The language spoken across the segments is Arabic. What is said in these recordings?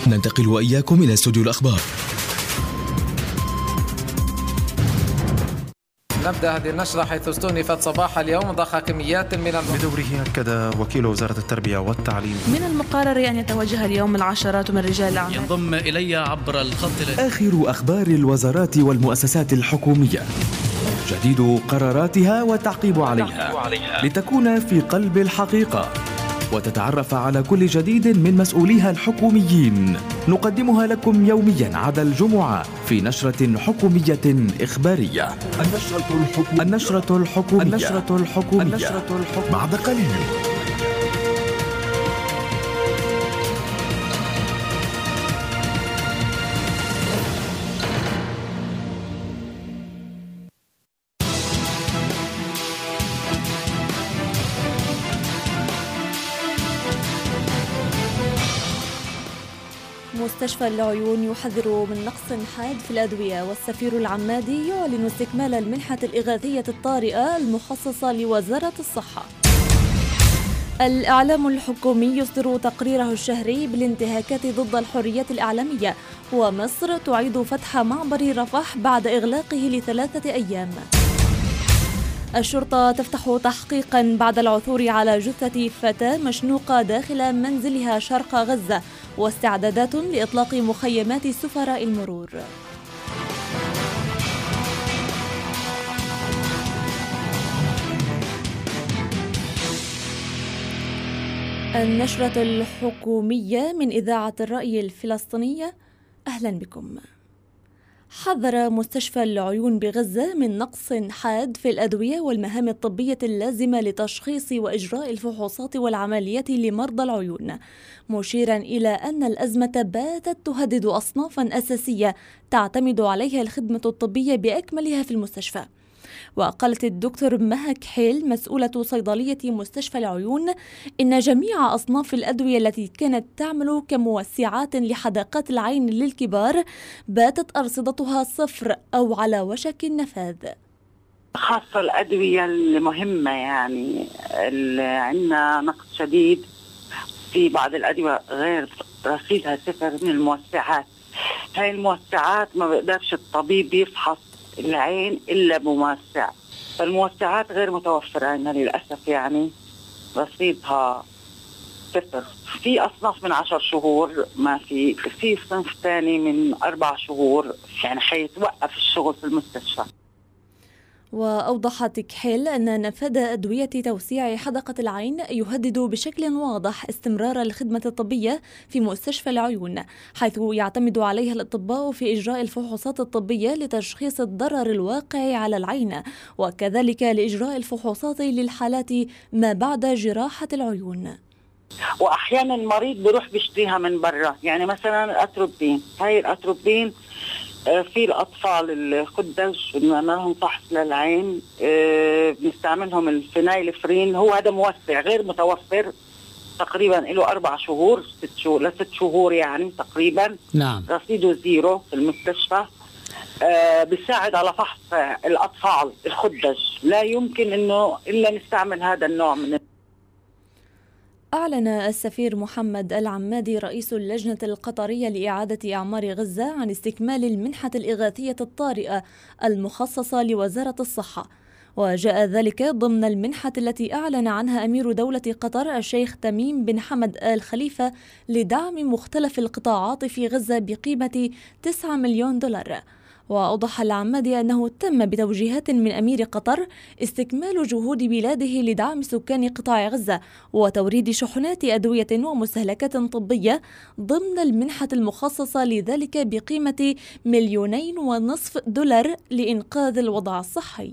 ننتقل وإياكم إلى استوديو الأخبار. نبدأ هذه النشرة حيث استؤنفت صباح اليوم ضخ كميات من بدوره أكد وكيل وزارة التربية والتعليم من المقرر أن يتوجه اليوم العشرات من رجال الأعمال. ينضم إلي عبر الخط آخر أخبار الوزارات والمؤسسات الحكومية، جديد قراراتها والتعقيب عليها لتكون في قلب الحقيقة وتتعرف على كل جديد من مسؤوليها الحكوميين. نقدمها لكم يوميا عدا الجمعة في نشرة حكومية إخبارية. النشرة الحكومية بعد قليل. مستشفى العيون يحذر من نقص حاد في الأدوية، والسفير العمادي يعلن استكمال المنحة الإغاثية الطارئة المخصصة لوزارة الصحة. الإعلام الحكومي يصدر تقريره الشهري بالانتهاكات ضد الحريات الإعلامية، ومصر تعيد فتح معبر رفح بعد إغلاقه ل3 أيام. الشرطة تفتح تحقيقا بعد العثور على جثة فتاة مشنوقة داخل منزلها شرق غزة، واستعدادات لإطلاق مخيمات سفراء المرور. النشرة الحكومية من إذاعة الرأي الفلسطينية، أهلا بكم. حذر مستشفى العيون بغزة من نقص حاد في الأدوية والمهام الطبية اللازمة لتشخيص وإجراء الفحوصات والعمليات لمرضى العيون، مشيرا إلى أن الأزمة باتت تهدد أصنافا أساسية تعتمد عليها الخدمة الطبية بأكملها في المستشفى. وقالت الدكتور مها كحيل مسؤولة صيدلية مستشفى العيون إن جميع أصناف الأدوية التي كانت تعمل كموسعات لحدقات العين للكبار باتت أرصدتها صفر أو على وشك النفاذ، خاصة الأدوية المهمة. يعني عندنا نقص شديد في بعض الأدوية غير رصيدها صفر من الموسعات. هاي الموسعات ما بيقدرش الطبيب يفحص العين إلا بموسع، فالموسعات غير متوفرة عندنا للأسف، يعني رصيدها صفر. في أصناف من 10 شهور ما في صنف ثاني من 4 شهور، يعني حيتوقف الشغل في المستشفى. وأوضحت كحيل أن نفاذ أدوية توسيع حدقة العين يهدد بشكل واضح استمرار الخدمة الطبية في مستشفى العيون، حيث يعتمد عليها الأطباء في إجراء الفحوصات الطبية لتشخيص الضرر الواقع على العين، وكذلك لإجراء الفحوصات للحالات ما بعد جراحة العيون. وأحيانا المريض بيروح بيشتريها من برا، يعني مثلا الأتروبين، هاي الأتروبين في الأطفال الخدج بنعمل لهم فحص للعين، بنستعملهم الفينايلفرين، هو هذا موسع غير متوفر تقريبا له 4 شهور 6 شهور ل6 شهور يعني تقريبا. نعم. رصيده زيرو في المستشفى. بيساعد على فحص الأطفال الخدج، لا يمكن إنه إلا نستعمل هذا النوع من. أعلن السفير محمد العمادي رئيس اللجنة القطرية لإعادة أعمار غزة عن استكمال المنحة الإغاثية الطارئة المخصصة لوزارة الصحة، وجاء ذلك ضمن المنحة التي أعلن عنها أمير دولة قطر الشيخ تميم بن حمد آل خليفة لدعم مختلف القطاعات في غزة بقيمة 9 مليون دولار. وأوضح العمادي أنه تم بتوجيهات من أمير قطر استكمال جهود بلاده لدعم سكان قطاع غزة وتوريد شحنات أدوية ومستهلكات طبية ضمن المنحة المخصصة لذلك بقيمة 2.5 مليون دولار لإنقاذ الوضع الصحي.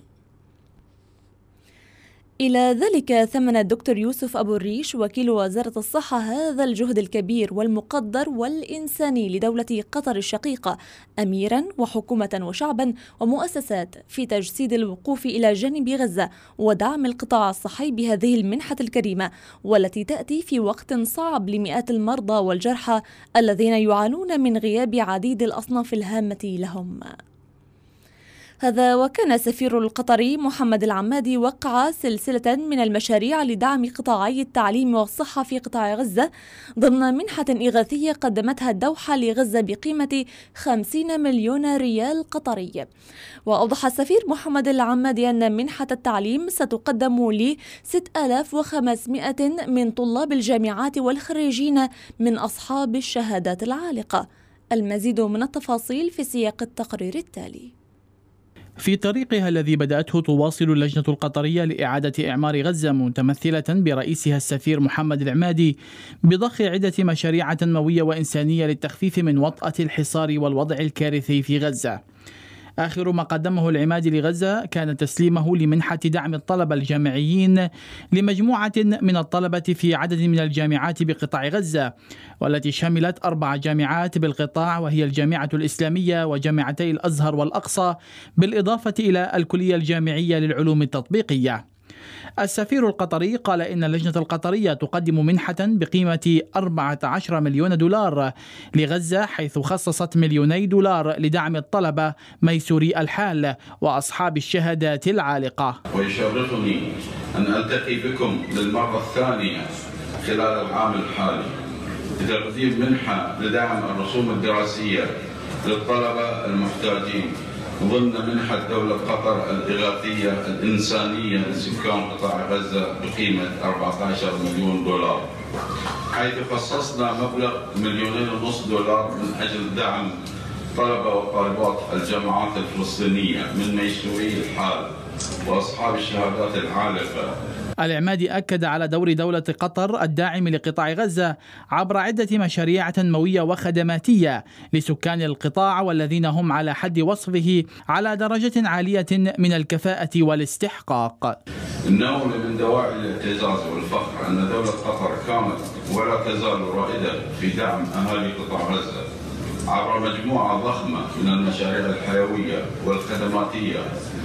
إلى ذلك ثمن الدكتور يوسف أبو الريش وكيل وزارة الصحة هذا الجهد الكبير والمقدر والإنساني لدولة قطر الشقيقة أميرا وحكومة وشعبا ومؤسسات في تجسيد الوقوف إلى جانب غزة ودعم القطاع الصحي بهذه المنحة الكريمة، والتي تأتي في وقت صعب لمئات المرضى والجرحى الذين يعانون من غياب عديد الأصناف الهامة لهم. هذا وكان السفير القطري محمد العمادي وقع سلسلة من المشاريع لدعم قطاعي التعليم والصحة في قطاع غزة ضمن منحة إغاثية قدمتها الدوحة لغزة بقيمة 50 مليون ريال قطري. وأوضح السفير محمد العمادي أن منحة التعليم ستقدم ل 6500 من طلاب الجامعات والخريجين من أصحاب الشهادات العالقة. المزيد من التفاصيل في سياق التقرير التالي. في طريقها الذي بدأته تواصل اللجنة القطرية لإعادة إعمار غزة متمثلة برئيسها السفير محمد العمادي بضخ عدة مشاريع تنموية وإنسانية للتخفيف من وطأة الحصار والوضع الكارثي في غزة. آخر ما قدمه العمادي لغزة كان تسليمه لمنحة دعم الطلبة الجامعيين لمجموعة من الطلبة في عدد من الجامعات بقطاع غزة، والتي شملت 4 جامعات بالقطاع، وهي الجامعة الإسلامية وجامعتي الأزهر والأقصى، بالإضافة إلى الكلية الجامعية للعلوم التطبيقية. السفير القطري قال إن اللجنة القطرية تقدم منحة بقيمة 14 مليون دولار لغزة، حيث خصصت $2 مليون لدعم الطلبة ميسوري الحال وأصحاب الشهادات العالقة. ويشرفني أن ألتقي بكم للمرة الثانية خلال العام الحالي لتقديم منحة لدعم الرسوم الدراسية للطلبة المحتاجين ضمن منحة دولة قطر الإغاثية الإنسانية لسكان قطاع غزة بقيمة 14 مليون دولار، حيث خصصنا مبلغ $1.5 مليون من أجل دعم طلبة وطالبات الجامعات الفلسطينية من ميسوري الحال وأصحاب الشهادات العالقة. العمادي أكد على دور دولة قطر الداعم لقطاع غزة عبر عدة مشاريع تنموية وخدماتية لسكان القطاع، والذين هم على حد وصفه على درجة عالية من الكفاءة والاستحقاق. إنه من دواعي الاعتزاز والفخر أن دولة قطر كانت ولا تزال رائدة في دعم أهالي قطاع غزة عبر مجموعة ضخمة من المشاريع الحيوية والخدماتية،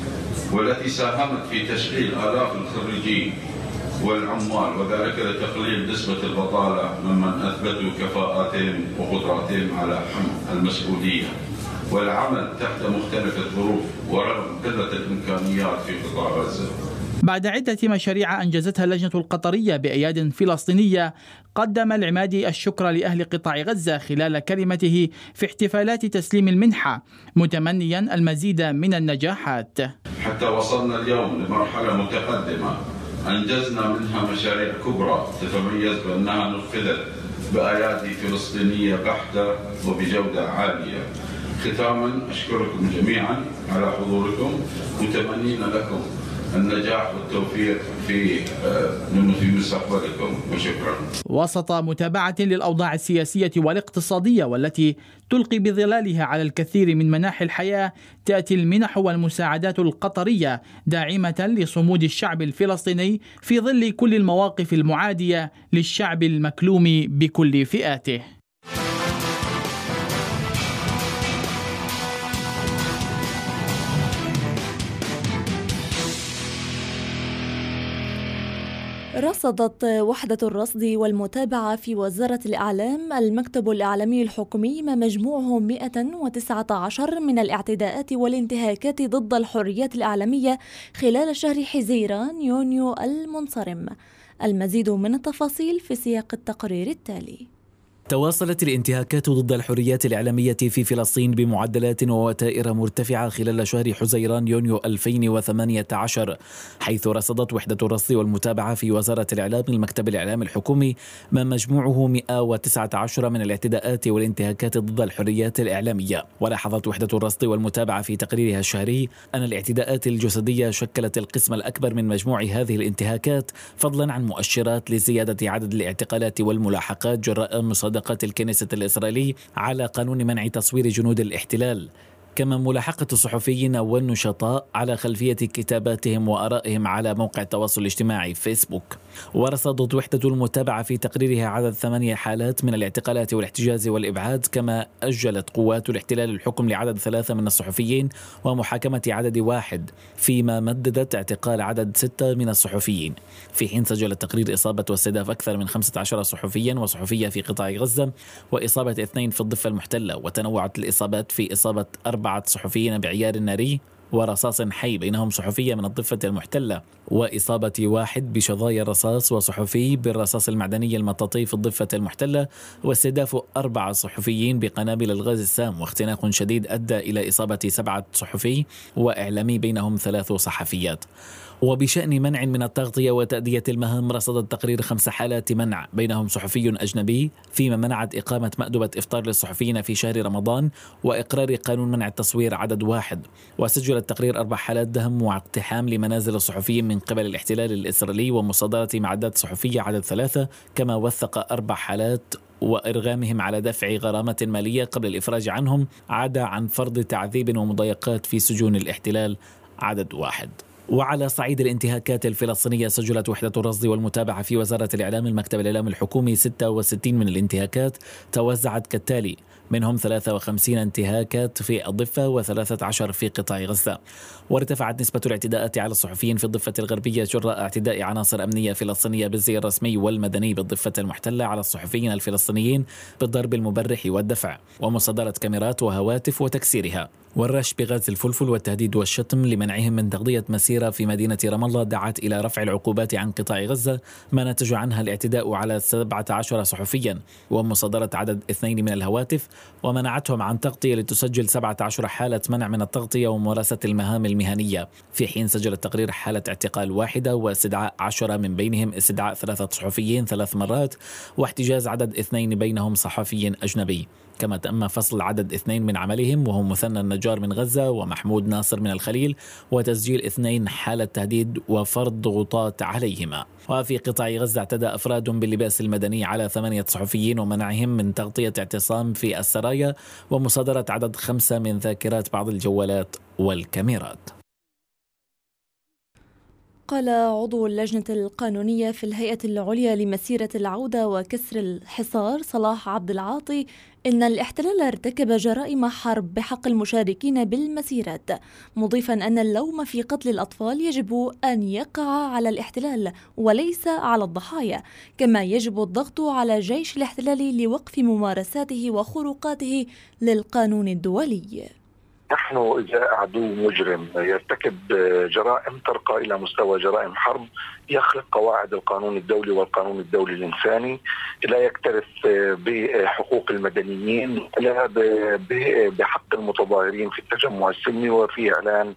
والتي ساهمت في تشغيل آلاف الخريجين والعمال، وذلك لتقليل نسبة البطالة ممن أثبتوا كفاءاتهم وقدراتهم على حمل المسؤولية والعمل تحت مختلف الظروف ورغم قلة الإمكانيات في قطاع غزة. بعد عدة مشاريع أنجزتها اللجنة القطرية بأياد فلسطينية، قدم العمادي الشكر لأهل قطاع غزة خلال كلمته في احتفالات تسليم المنحة، متمنيا المزيد من النجاحات. حتى وصلنا اليوم لمرحلة متقدمة أنجزنا منها مشاريع كبرى تتميز بأنها نفذت بأيادي فلسطينية بحتة وبجودة عالية. ختاما أشكركم جميعا على حضوركم، متمنين لكم النجاح والتوفيق في مستقبلكم، وشكرا. وسط متابعة للأوضاع السياسية والاقتصادية والتي تلقي بظلالها على الكثير من مناحي الحياة، تأتي المنح والمساعدات القطرية داعمة لصمود الشعب الفلسطيني في ظل كل المواقف المعادية للشعب المكلوم بكل فئاته. رصدت وحدة الرصد والمتابعة في وزارة الإعلام المكتب الإعلامي الحكومي ما مجموعه 119 من الاعتداءات والانتهاكات ضد الحريات الإعلامية خلال شهر حزيران يونيو المنصرم. المزيد من التفاصيل في سياق التقرير التالي. تواصلت الانتهاكات ضد الحريات الإعلامية في فلسطين بمعدلات ووتائر مرتفعة خلال شهر حزيران يونيو 2018، حيث رصدت وحدة الرصد والمتابعة في وزارة الإعلام المكتب الإعلامي الحكومي ما مجموعه 119 من الاعتداءات والانتهاكات ضد الحريات الإعلامية. ولاحظت وحدة الرصد والمتابعة في تقريرها الشهري أن الاعتداءات الجسدية شكلت القسم الأكبر من مجموع هذه الانتهاكات، فضلا عن مؤشرات لزيادة عدد الاعتقالات والملاحقات جراء مصادقة الكنيسة الإسرائيلي على قانون منع تصوير جنود الاحتلال، كما ملاحقة الصحفيين والنشطاء على خلفية كتاباتهم وآرائهم على موقع التواصل الاجتماعي فيسبوك. ورصدت وحدة المتابعة في تقريرها عدد 8 حالات من الاعتقالات والاحتجاز والإبعاد، كما أجلت قوات الاحتلال الحكم لعدد 3 من الصحفيين ومحاكمة عدد 1، فيما مددت اعتقال عدد 6 من الصحفيين، في حين سجل التقرير إصابة واستهداف أكثر من 15 صحفيا وصحفية في قطاع غزة، وإصابة 2 في الضفة المحتلة، وتنوعت الإصابات في إصابة 4 صحفيين بعيار ناري ورصاص حي بينهم صحفية من الضفة المحتلة، وإصابة واحد بشظايا الرصاص وصحفي بالرصاص المعدني المطاطي في الضفة المحتلة، واستهداف 4 صحفيين بقنابل الغاز السام، واختناق شديد أدى إلى إصابة 7 صحفي وإعلامي بينهم 3 صحفيات. وبشأن منع من التغطية وتأدية المهام، رصد التقرير 5 حالات منع بينهم صحفي أجنبي، فيما منعت إقامة مأدبة إفطار للصحفيين في شهر رمضان وإقرار قانون منع التصوير عدد 1. وسجل التقرير 4 حالات دهم واقتحام لمنازل الصحفيين من قبل الاحتلال الإسرائيلي ومصادرة معدات صحفية عدد 3، كما وثق 4 حالات وإرغامهم على دفع غرامة مالية قبل الإفراج عنهم، عدا عن فرض تعذيب ومضايقات في سجون الاحتلال عدد 1. وعلى صعيد الانتهاكات الفلسطينية، سجلت وحدة الرصد والمتابعة في وزارة الإعلام المكتب الإعلامي الحكومي 66 من الانتهاكات توزعت كالتالي: منهم 53 انتهاكات في الضفة و13 في قطاع غزة. وارتفعت نسبة الاعتداءات على الصحفيين في الضفة الغربية جراء اعتداء عناصر أمنية فلسطينية بالزي الرسمي والمدني بالضفة المحتلة على الصحفيين الفلسطينيين بالضرب المبرح والدفع ومصادرة كاميرات وهواتف وتكسيرها، والرش بغاز الفلفل والتهديد والشتم لمنعهم من تغطية مسيرة في مدينة رام الله دعت إلى رفع العقوبات عن قطاع غزة، ما نتج عنها الاعتداء على 17 صحفيا ومصادرة عدد 2 من الهواتف، ومنعتهم عن تغطية لتسجل 17 حالة منع من التغطية وممارسة المهام المهنية، في حين سجل التقرير حالة اعتقال 1 واستدعاء 10، من بينهم استدعاء 3 صحفيين 3 مرات واحتجاز عدد 2 بينهم صحفي أجنبي. كما تم فصل عدد 2 من عملهم وهم مثنى النجار من غزة ومحمود ناصر من الخليل، وتسجيل 2 حالة تهديد وفرض ضغوطات عليهما. وفي قطاع غزة اعتدى أفراد باللباس المدني على 8 صحفيين ومنعهم من تغطية اعتصام في السرايا ومصادرة عدد 5 من ذاكرات بعض الجوالات والكاميرات. قال عضو اللجنة القانونية في الهيئة العليا لمسيرة العودة وكسر الحصار صلاح عبد العاطي إن الاحتلال ارتكب جرائم حرب بحق المشاركين بالمسيرات، مضيفا أن اللوم في قتل الأطفال يجب أن يقع على الاحتلال وليس على الضحايا، كما يجب الضغط على جيش الاحتلال لوقف ممارساته وخروقاته للقانون الدولي. نحن إذا عدو مجرم يرتكب جرائم ترقى إلى مستوى جرائم حرب يخرق قواعد القانون الدولي والقانون الدولي الإنساني، لا يكترث بحقوق المدنيين لا بحق المتظاهرين في التجمع السلمي وفي إعلان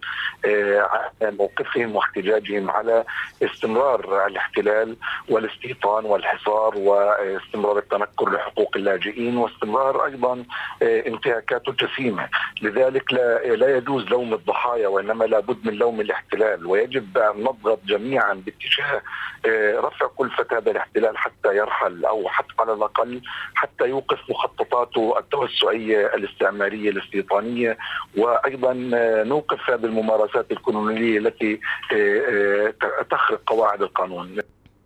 موقفهم واحتجاجهم على استمرار الاحتلال والاستيطان والحصار واستمرار التنكر لحقوق اللاجئين واستمرار أيضا انتهاكاته الجسيمة. لذلك لا يجوز لوم الضحايا وإنما لابد من لوم الاحتلال، ويجب أن نضغط جميعا باتجاه رفع كلفة هذا الاحتلال حتى يرحل أو حتى على الأقل حتى يوقف مخططاته التوسعية الاستعمارية الاستيطانية، وأيضا نوقف هذه الممارسات الكولونيلية التي تخرق قواعد القانون.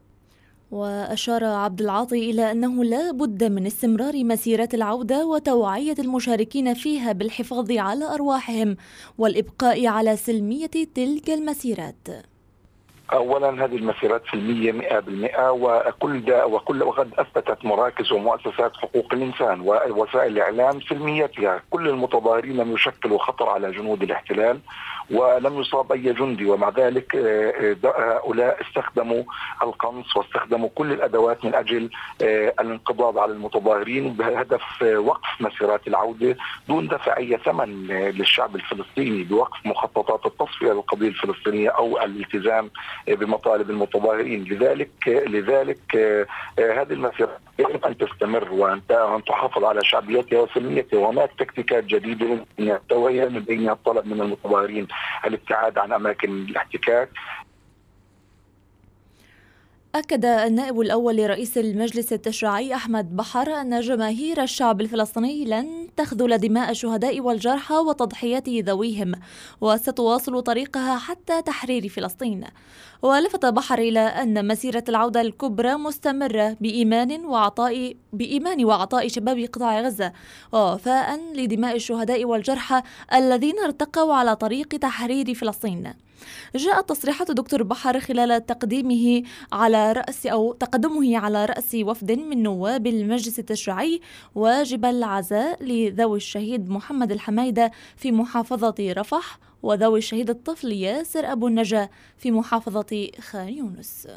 وأشار عبد العاطي إلى أنه لا بد من استمرار مسيرة العودة وتوعية المشاركين فيها بالحفاظ على أرواحهم والإبقاء على سلمية تلك المسيرات. أولا هذه المسيرات سلمية 100%، وقد أثبتت مراكز ومؤسسات حقوق الإنسان ووسائل الإعلام سلميتها. كل المتظاهرين لم يشكلوا خطر على جنود الاحتلال ولم يصاب أي جندي، ومع ذلك هؤلاء استخدموا القنص واستخدموا كل الأدوات من أجل الانقضاض على المتظاهرين بهدف وقف مسيرات العودة دون دفع أي ثمن للشعب الفلسطيني، بوقف مخططات التصفية للقضية الفلسطينية أو الالتزام بمطالب المتظاهرين. لذلك هذه المسيرة يجب أن تستمر وأن تحافظ على شعبيتها وسلميتها، وهناك تكتيكات جديدة من التوعية من بينها الطلب من المتظاهرين الابتعاد عن أماكن الاحتكاك. أكد النائب الأول لرئيس المجلس التشريعي أحمد بحر أن جماهير الشعب الفلسطيني لن تخذل دماء الشهداء والجرحى وتضحيات ذويهم وستواصل طريقها حتى تحرير فلسطين. ولفت بحر إلى أن مسيرة العودة الكبرى مستمرة بإيمان وعطاء شباب قطاع غزة ووفاء لدماء الشهداء والجرحى الذين ارتقوا على طريق تحرير فلسطين. جاءت تصريحات دكتور بحر خلال تقدمه على رأس وفد من نواب المجلس التشريعي واجب العزاء لذوي الشهيد محمد الحميدة في محافظة رفح وذوي الشهيد الطفل ياسر أبو النجا في محافظة خان يونس.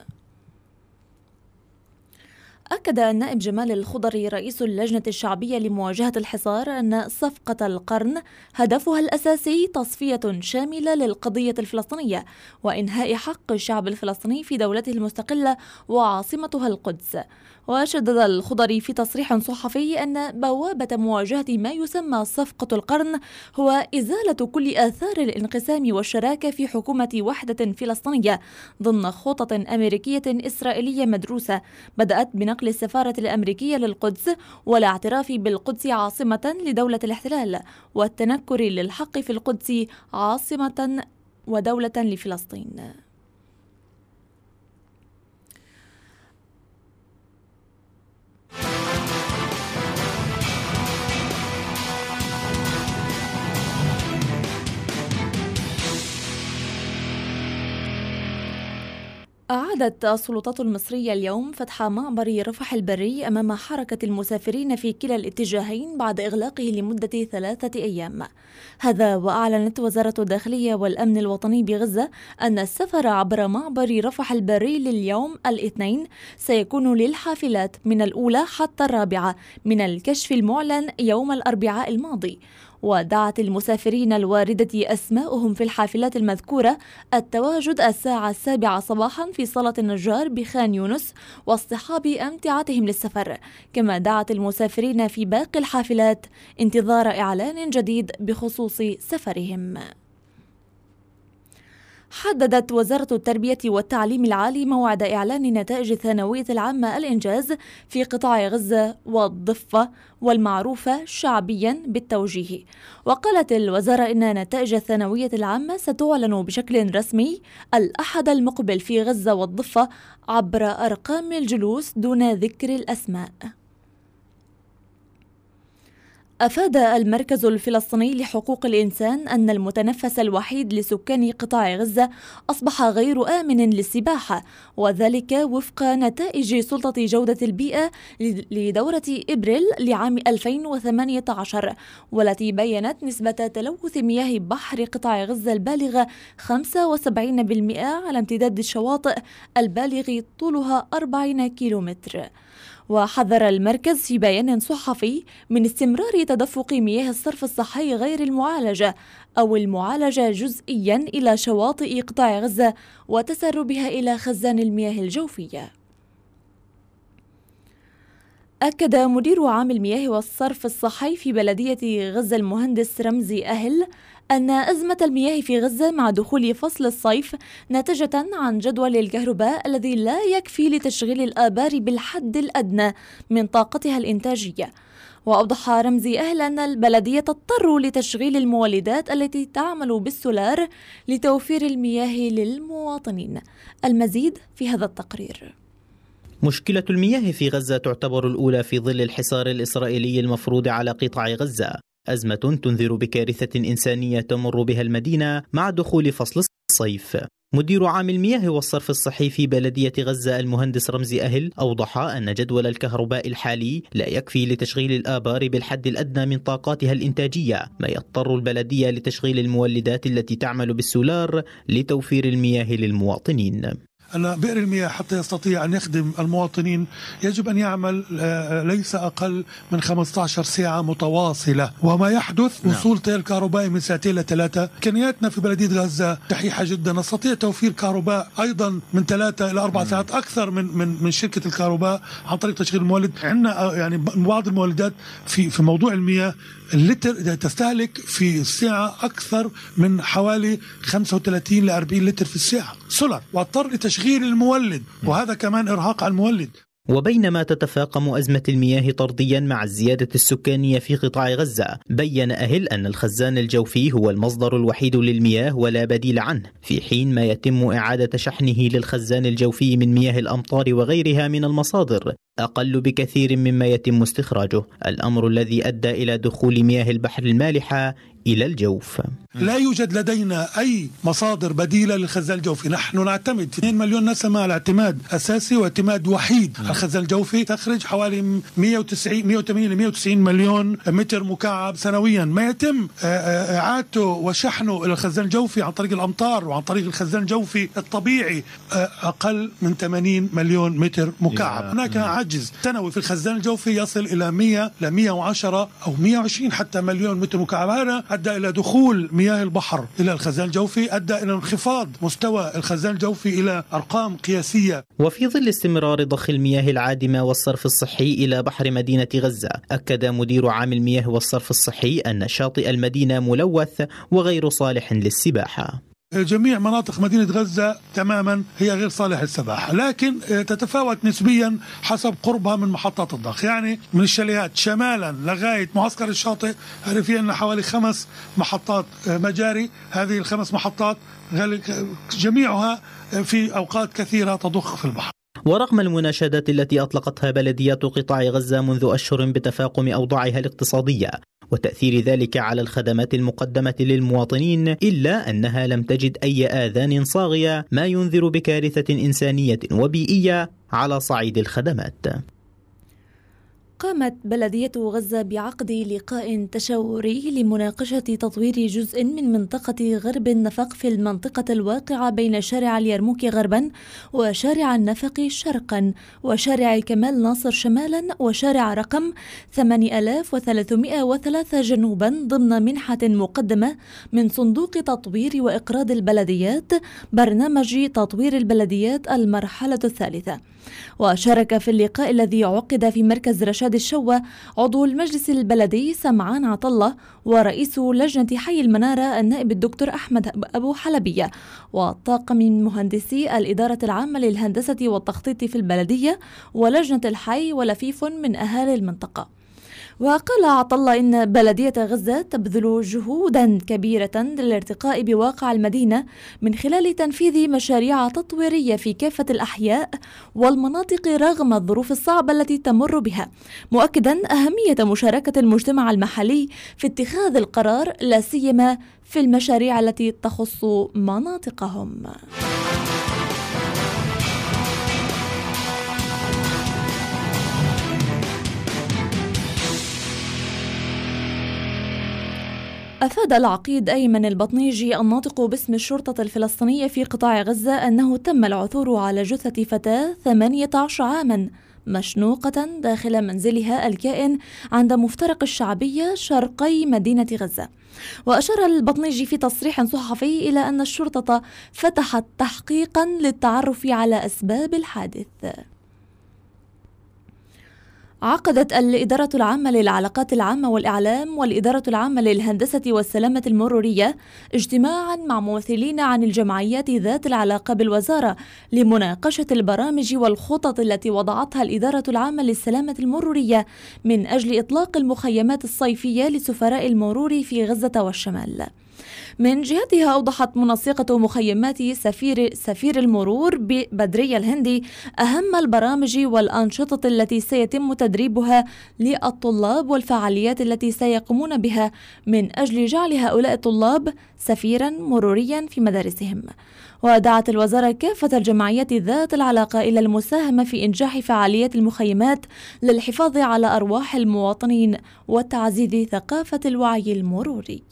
أكد النائب جمال الخضري رئيس اللجنة الشعبية لمواجهة الحصار أن صفقة القرن هدفها الأساسي تصفية شاملة للقضية الفلسطينية وإنهاء حق الشعب الفلسطيني في دولته المستقلة وعاصمتها القدس. وشدد الخضري في تصريح صحفي أن بوابة مواجهة ما يسمى صفقة القرن هو إزالة كل آثار الانقسام والشراكة في حكومة وحدة فلسطينية ضمن خطط أمريكية إسرائيلية مدروسة بدأت بنقل السفارة الأمريكية للقدس والاعتراف بالقدس عاصمة لدولة الاحتلال والتنكر للحق في القدس عاصمة ودولة لفلسطين. أعادت السلطات المصرية اليوم فتح معبر رفح البري أمام حركة المسافرين في كلا الاتجاهين بعد إغلاقه لمدة 3 أيام. هذا وأعلنت وزارة الداخلية والأمن الوطني بغزة أن السفر عبر معبر رفح البري لليوم الاثنين سيكون للحافلات من الأولى حتى 4 من الكشف المعلن يوم الأربعاء الماضي. ودعت المسافرين الواردة أسماؤهم في الحافلات المذكورة التواجد الساعة 7 صباحا في صالة النجار بخان يونس واصطحاب أمتعتهم للسفر، كما دعت المسافرين في باقي الحافلات انتظار إعلان جديد بخصوص سفرهم. حددت وزارة التربية والتعليم العالي موعد إعلان نتائج الثانوية العامة الإنجاز في قطاع غزة والضفة والمعروفة شعبيا بالتوجيه. وقالت الوزارة إن نتائج الثانوية العامة ستعلن بشكل رسمي الأحد المقبل في غزة والضفة عبر أرقام الجلوس دون ذكر الأسماء. أفاد المركز الفلسطيني لحقوق الإنسان أن المتنفس الوحيد لسكان قطاع غزة أصبح غير آمن للسباحة، وذلك وفق نتائج سلطة جودة البيئة لدورة إبريل لعام 2018، والتي بيّنت نسبة تلوث مياه بحر قطاع غزة البالغة 75% على امتداد الشواطئ البالغ طولها 40 كيلومتر. وحذر المركز في بيان صحفي من استمرار تدفق مياه الصرف الصحي غير المعالجة أو المعالجة جزئيا إلى شواطئ قطاع غزة وتسربها إلى خزان المياه الجوفية. أكد مدير عام المياه والصرف الصحي في بلدية غزة المهندس رمزي أهل أن أزمة المياه في غزة مع دخول فصل الصيف ناتجة عن جدول الكهرباء الذي لا يكفي لتشغيل الآبار بالحد الأدنى من طاقتها الإنتاجية. وأوضح رمزي أهل أن البلدية تضطر لتشغيل المولدات التي تعمل بالسولار لتوفير المياه للمواطنين. المزيد في هذا التقرير. مشكلة المياه في غزة تعتبر الأولى في ظل الحصار الإسرائيلي المفروض على قطاع غزة، أزمة تنذر بكارثة إنسانية تمر بها المدينة مع دخول فصل الصيف. مدير عام المياه والصرف الصحي في بلدية غزة المهندس رمزي أهل أوضح أن جدول الكهرباء الحالي لا يكفي لتشغيل الآبار بالحد الأدنى من طاقاتها الإنتاجية، ما يضطر البلدية لتشغيل المولدات التي تعمل بالسولار لتوفير المياه للمواطنين. أن بئر المياه حتى يستطيع أن يخدم المواطنين يجب أن يعمل ليس أقل من 15 ساعة متواصلة، وما يحدث وصول تيار كهربائي من 2 ل 3. إمكانياتنا في بلدية غزة شحيحة جدا، نستطيع توفير كهرباء أيضا من 3 إلى 4 ساعات أكثر من شركة الكهرباء عن طريق تشغيل المولد. عندنا يعني بعض المولدات في موضوع المياه اللتر تستهلك في الساعة أكثر من حوالي 35 ل 40 لتر في الساعة سولار، واضطر لتشغيل المولد، وهذا كمان إرهاق على المولد. وبينما تتفاقم أزمة المياه طرديا مع الزيادة السكانية في قطاع غزة، بيّن أهل أن الخزان الجوفي هو المصدر الوحيد للمياه ولا بديل عنه، في حين ما يتم إعادة شحنه للخزان الجوفي من مياه الأمطار وغيرها من المصادر أقل بكثير مما يتم استخراجه، الأمر الذي أدى إلى دخول مياه البحر المالحة إلى الجوف. لا يوجد لدينا أي مصادر بديلة للخزان الجوفي. نحن نعتمد 2 مليون نسمة على اعتماد أساسي واعتماد وحيد. الخزان الجوفي تخرج حوالي 180 ل 190 مليون متر مكعب سنويا، ما يتم إعادته وشحنه إلى الخزان الجوفي عن طريق الأمطار وعن طريق الخزان الجوفي الطبيعي أقل من 80 مليون متر مكعب. هناك عجز سنوي في الخزان الجوفي يصل إلى 100 ل 110 أو 120 حتى مليون متر مكعب. هذا أدى إلى دخول مياه البحر إلى الخزان الجوفي، أدى إلى انخفاض مستوى الخزان الجوفي إلى أرقام قياسية. وفي ظل استمرار ضخ المياه العادمة والصرف الصحي إلى بحر مدينة غزة، أكد مدير عام المياه والصرف الصحي أن شاطئ المدينة ملوث وغير صالح للسباحة. جميع مناطق مدينة غزة تماما هي غير صالحة للسباحة، لكن تتفاوت نسبيا حسب قربها من محطات الضخ. يعني من الشاليهات شمالا لغاية معسكر الشاطئ في أن حوالي 5 محطات مجاري. هذه ال5 محطات جميعها في أوقات كثيرة تضخ في البحر. ورغم المناشدات التي أطلقتها بلديات قطاع غزة منذ أشهر بتفاقم أوضاعها الاقتصادية وتأثير ذلك على الخدمات المقدمة للمواطنين، إلا أنها لم تجد أي آذان صاغية، ما ينذر بكارثة إنسانية وبيئية على صعيد الخدمات. قامت بلدية غزة بعقد لقاء تشاوري لمناقشة تطوير جزء من منطقة غرب النفق في المنطقة الواقعة بين شارع اليرموك غربا وشارع النفق شرقا وشارع كمال ناصر شمالا وشارع رقم 8303 جنوبا ضمن منحة مقدمة من صندوق تطوير وإقراض البلديات برنامج تطوير البلديات المرحلة الثالثة. وشارك في اللقاء الذي عقد في مركز رشاد الشوة عضو المجلس البلدي سمعان عطلة ورئيس لجنة حي المنارة النائب الدكتور أحمد أبو حلبية وطاقم من مهندسي الإدارة العامة للهندسة والتخطيط في البلدية ولجنة الحي ولفيف من أهالي المنطقة. وقال عطلة إن بلدية غزة تبذل جهودا كبيرة للارتقاء بواقع المدينة من خلال تنفيذ مشاريع تطويرية في كافة الأحياء والمناطق رغم الظروف الصعبة التي تمر بها، مؤكدا أهمية مشاركة المجتمع المحلي في اتخاذ القرار لا سيما في المشاريع التي تخص مناطقهم. أفاد العقيد أيمن البطنيجي الناطق باسم الشرطة الفلسطينية في قطاع غزة أنه تم العثور على جثة فتاة 18 عاما مشنوقة داخل منزلها الكائن عند مفترق الشعبية شرقي مدينة غزة. وأشار البطنيجي في تصريح صحفي إلى أن الشرطة فتحت تحقيقا للتعرف على أسباب الحادث. عقدت الإدارة العامة للعلاقات العامة والإعلام والإدارة العامة للهندسة والسلامة المرورية اجتماعا مع ممثلين عن الجمعيات ذات العلاقة بالوزارة لمناقشة البرامج والخطط التي وضعتها الإدارة العامة للسلامة المرورية من أجل إطلاق المخيمات الصيفية لسفراء المرور في غزة والشمال. من جهتها أوضحت منسقة مخيمات سفير المرور بدرية الهندي أهم البرامج والأنشطة التي سيتم تدريبها للطلاب والفعاليات التي سيقومون بها من أجل جعل هؤلاء الطلاب سفيرا مروريا في مدارسهم. ودعت الوزارة كافة الجمعيات ذات العلاقة إلى المساهمة في إنجاح فعاليات المخيمات للحفاظ على أرواح المواطنين وتعزيز ثقافة الوعي المروري.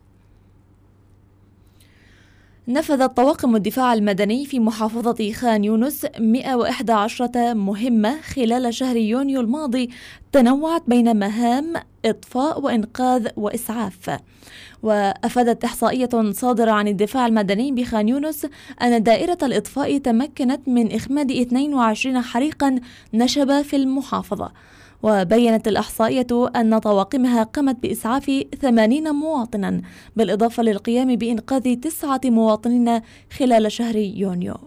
نفذت طواقم الدفاع المدني في محافظة خان يونس 111 مهمة خلال شهر يونيو الماضي تنوعت بين مهام إطفاء وإنقاذ وإسعاف. وأفادت إحصائية صادرة عن الدفاع المدني بخان يونس أن دائرة الإطفاء تمكنت من إخماد 22 حريقا نشب في المحافظة. وبينت الإحصائية أن طواقمها قامت بإسعاف 80 مواطنا بالإضافة للقيام بإنقاذ 9 مواطنين خلال شهر يونيو.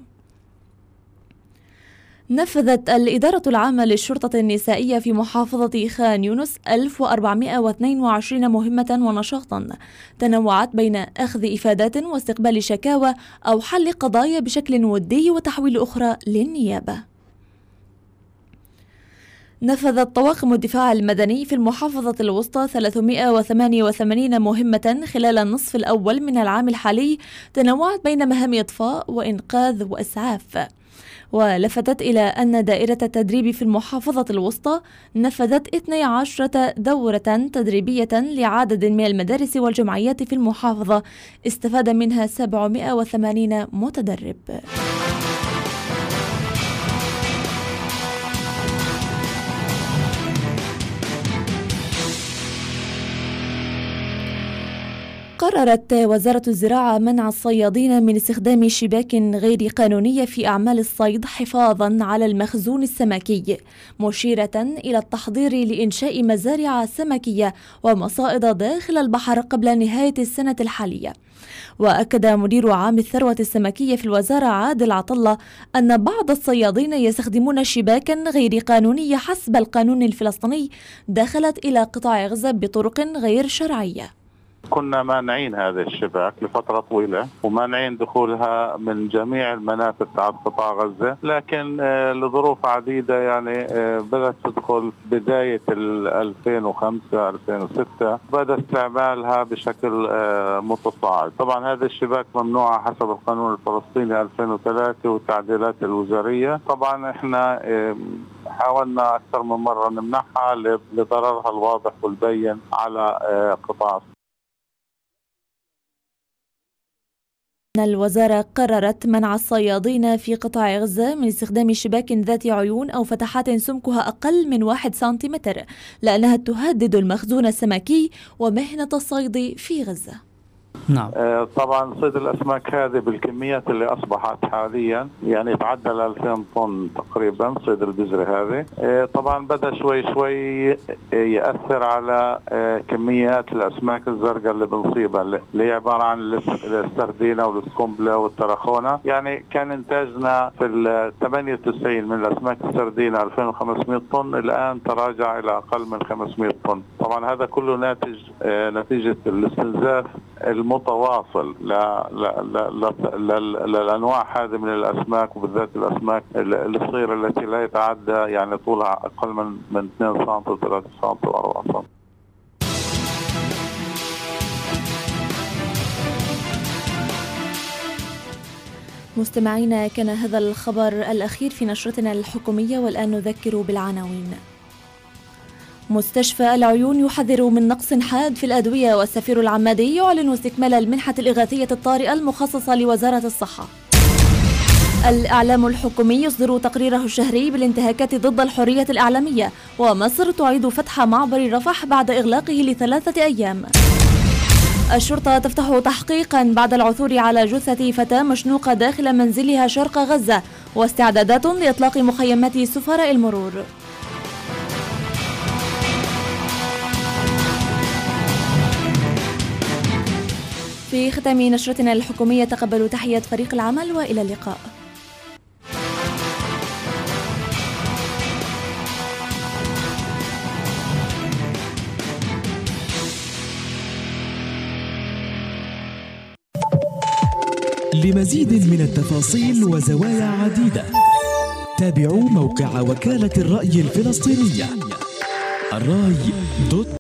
نفذت الإدارة العامة للشرطة النسائية في محافظة خان يونس 1422 مهمة ونشاطا تنوعت بين أخذ إفادات واستقبال شكاوى أو حل قضايا بشكل ودي وتحويل أخرى للنيابة. نفذت طواقم الدفاع المدني في المحافظة الوسطى 388 مهمة خلال النصف الأول من العام الحالي، تنوعت بين مهام إطفاء وإنقاذ وإسعاف. ولفتت إلى أن دائرة التدريب في المحافظة الوسطى نفذت 12 دورة تدريبية لعدد من المدارس والجمعيات في المحافظة، استفاد منها 780 متدرب. قررت وزارة الزراعة منع الصيادين من استخدام شباك غير قانونية في أعمال الصيد حفاظا على المخزون السمكي، مشيرة إلى التحضير لإنشاء مزارع سمكية ومصائد داخل البحر قبل نهاية السنة الحالية. وأكد مدير عام الثروة السمكية في الوزارة عادل عطلة أن بعض الصيادين يستخدمون شباكا غير قانونية حسب القانون الفلسطيني دخلت إلى قطاع غزة بطرق غير شرعية. كنا مانعين هذه الشباك لفترة طويلة ومانعين دخولها من جميع المنافذ تاع قطاع غزة، لكن لظروف عديدة يعني بدأت تدخل بداية 2005-2006 بدأ استعمالها بشكل متصاعد. طبعا هذه الشباك ممنوعة حسب القانون الفلسطيني 2003 والتعديلات الوزارية. طبعا احنا حاولنا أكثر من مرة نمنعها لضررها الواضح والبين على قطاع. الوزارة قررت منع الصيادين في قطاع غزة من استخدام شباك ذات عيون أو فتحات سمكها أقل من 1 سنتيمتر لأنها تهدد المخزون السمكي ومهنة الصيد في غزة. نعم. طبعا صيد الأسماك هذه بالكميات اللي أصبحت حاليا يعني تعدى 2000 طن تقريبا صيد البزر هذه. طبعا بدأ شوي يأثر على كميات الأسماك الزرقاء اللي بنصيبها اللي هي عبارة عن السردينة والسكومبلا والتراخونة. يعني كان إنتاجنا في 98 من الأسماك السردينة 2500 طن، الآن تراجع إلى أقل من 500 طن. طبعا هذا كله نتيجة الاستنزاف المتواصل للأنواع هذه من الأسماك، وبالذات الأسماك الصغيرة التي لا يتعدى يعني طولها أقل من 2 سم 3 سم و4 سم. مستمعينا، كان هذا الخبر الأخير في نشرتنا الحكومية، والآن نذكر بالعناوين. مستشفى العيون يحذر من نقص حاد في الأدوية، والسفير العمادي يعلن استكمال المنحة الإغاثية الطارئة المخصصة لوزارة الصحة. الإعلام الحكومي يصدر تقريره الشهري بالانتهاكات ضد الحرية الإعلامية، ومصر تعيد فتح معبر رفح بعد إغلاقه ل3 أيام. الشرطة تفتح تحقيقا بعد العثور على جثة فتاة مشنوقة داخل منزلها شرق غزة، واستعدادات لإطلاق مخيمات سفراء المرور. في ختام نشرتنا الحكومية تقبلوا تحية فريق العمل، وإلى اللقاء. لمزيد من التفاصيل وزوايا عديدة تابعوا موقع وكالة الرأي الفلسطينية الرأي.